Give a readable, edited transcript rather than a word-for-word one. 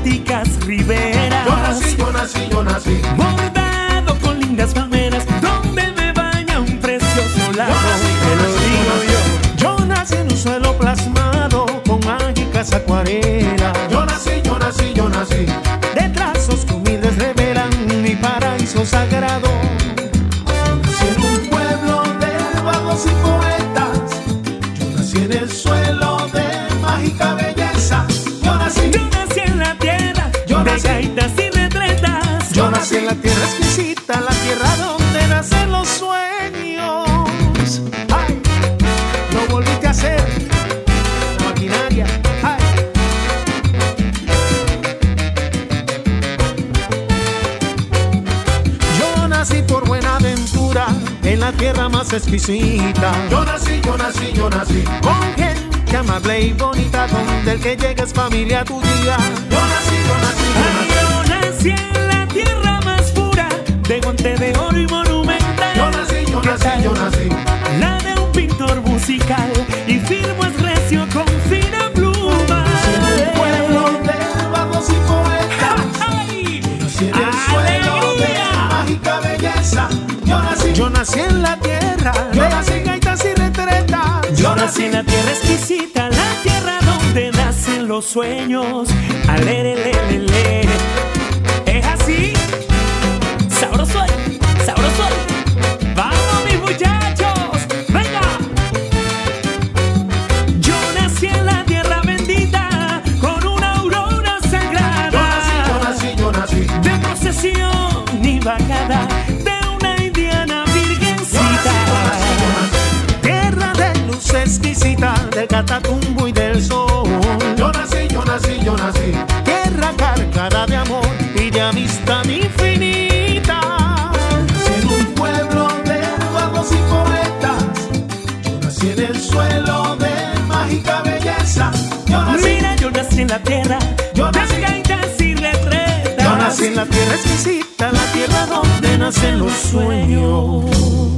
selváticas riberas. Yo nací. Bordado con lindas palmeras, donde me baña un precioso lago. Te lo digo yo. Yo nací en un suelo plasmado con mágicas acuarelas. Yo nací. De trazos que humildes revelan mi paraíso sagrado. Nací en un pueblo de vagos y poetas. Yo nací en el suelo de mágica belleza. Yo nací en la tierra de gaitas y retretas. Yo nací en la tierra exquisita, la tierra donde nacen los sueños. Ay, lo volviste a hacer, la maquinaria. Ay. Yo nací por Buenaventura, en la tierra más exquisita. Yo nací. Con gente amable y bonita, donde el que llega es familia tuya. Yo nací. En la tierra más pura, de guante de oro y monumental. Yo nací. La de un pintor musical, y firmo es recio con fina pluma. En un pueblo de vagos y poetas. ¡Ay! Nací en el suelo de mágica belleza. Yo nací en la tierra, Yo nací. gaitas y retretas. Yo nací en la tierra exquisita, la tierra donde nacen los sueños. Alerelelele. ¿Es así? Sabroso. Vamos, mis muchachos, venga. Yo nací en la tierra bendita, con una aurora sagrada. Yo nací. De procesión y bajada de una indiana virgencita. Tierra de luz exquisita, del Catatumbo y del sol. Yo nací. Tierra cargada de amor y de amistad infinita. Nací en un pueblo de vagos y poetas. Yo nací en el suelo de mágica belleza. Mira, yo nací en la tierra Yo nací. de gaitas y retretas. Yo nací en la tierra exquisita, la tierra donde nacen los sueños.